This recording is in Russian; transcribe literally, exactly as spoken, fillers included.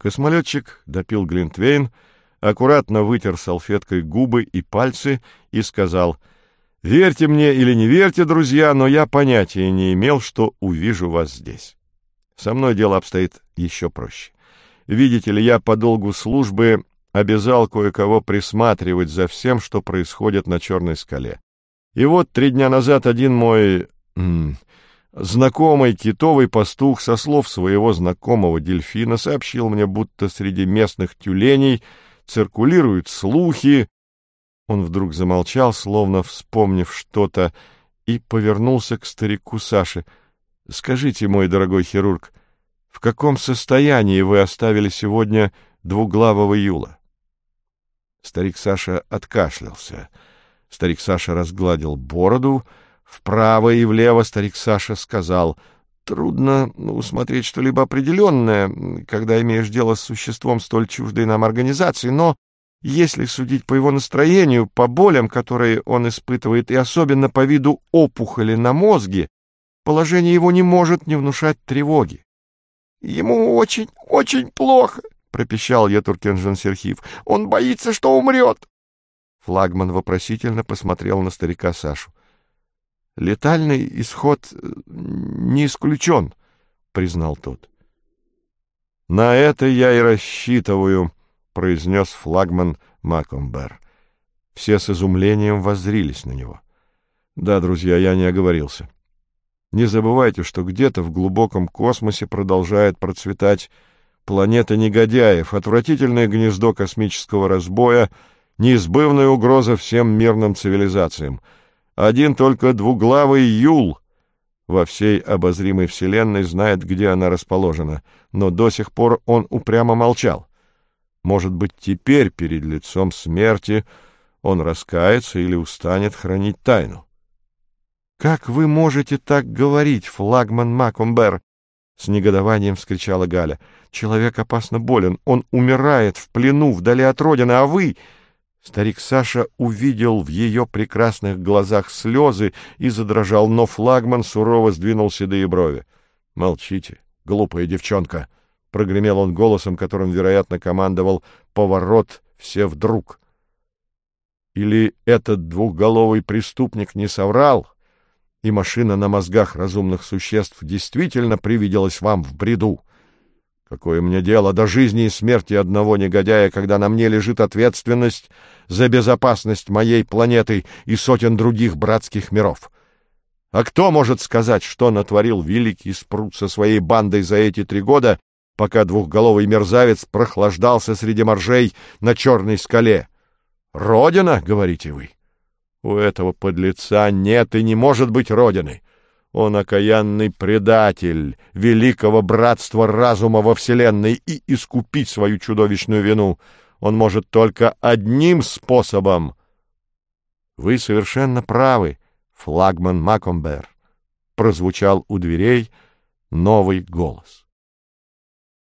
Космолетчик допил глинтвейн, аккуратно вытер салфеткой губы и пальцы и сказал: «Верьте мне или не верьте, друзья, но я понятия не имел, что увижу вас здесь. Со мной дело обстоит еще проще. Видите ли, я по долгу службы обязал кое-кого присматривать за всем, что происходит на Черной скале. И вот три дня назад один мой м, знакомый китовый пастух со слов своего знакомого дельфина сообщил мне, будто среди местных тюленей циркулируют слухи». Он вдруг замолчал, словно вспомнив что-то, и повернулся к старику Саше. «Скажите, мой дорогой хирург, в каком состоянии вы оставили сегодня двуглавого Юла?» Старик Саша откашлялся. Старик Саша разгладил бороду. Вправо и влево старик Саша сказал: «Трудно усмотреть что-либо определенное, когда имеешь дело с существом столь чуждой нам организации, но если судить по его настроению, по болям, которые он испытывает, и особенно по виду опухоли на мозге, положение его не может не внушать тревоги». «Ему очень, очень плохо», — пропищал Етуркенжан-Серхиев. «Он боится, что умрет». Флагман вопросительно посмотрел на старика Сашу. «Летальный исход не исключен», — признал тот. «На это я и рассчитываю», — произнес флагман Макомбер. Все с изумлением воззрились на него. «Да, друзья, я не оговорился. Не забывайте, что где-то в глубоком космосе продолжает процветать планета негодяев, отвратительное гнездо космического разбоя, неизбывная угроза всем мирным цивилизациям. Один только двуглавый Юл во всей обозримой вселенной знает, где она расположена, но до сих пор он упрямо молчал. Может быть, теперь перед лицом смерти он раскается или устанет хранить тайну». «Как вы можете так говорить, флагман Макомбер?» — с негодованием вскричала Галя. «Человек опасно болен, он умирает в плену, вдали от родины, а вы...» Старик Саша увидел в ее прекрасных глазах слезы и задрожал, но флагман сурово сдвинул седые брови. «Молчите, глупая девчонка!» — прогремел он голосом, которым, вероятно, командовал поворот все вдруг. «Или этот двухголовый преступник не соврал, и машина на мозгах разумных существ действительно привиделась вам в бреду? Какое мне дело до жизни и смерти одного негодяя, когда на мне лежит ответственность за безопасность моей планеты и сотен других братских миров? А кто может сказать, что натворил великий Спрут со своей бандой за эти три года, пока двухголовый мерзавец прохлаждался среди моржей на Черной скале? Родина, говорите вы? У этого подлеца нет и не может быть родины. Он окаянный предатель великого братства разума во вселенной, и искупить свою чудовищную вину он может только одним способом». «Вы совершенно правы, флагман Макомбер», — прозвучал у дверей новый голос.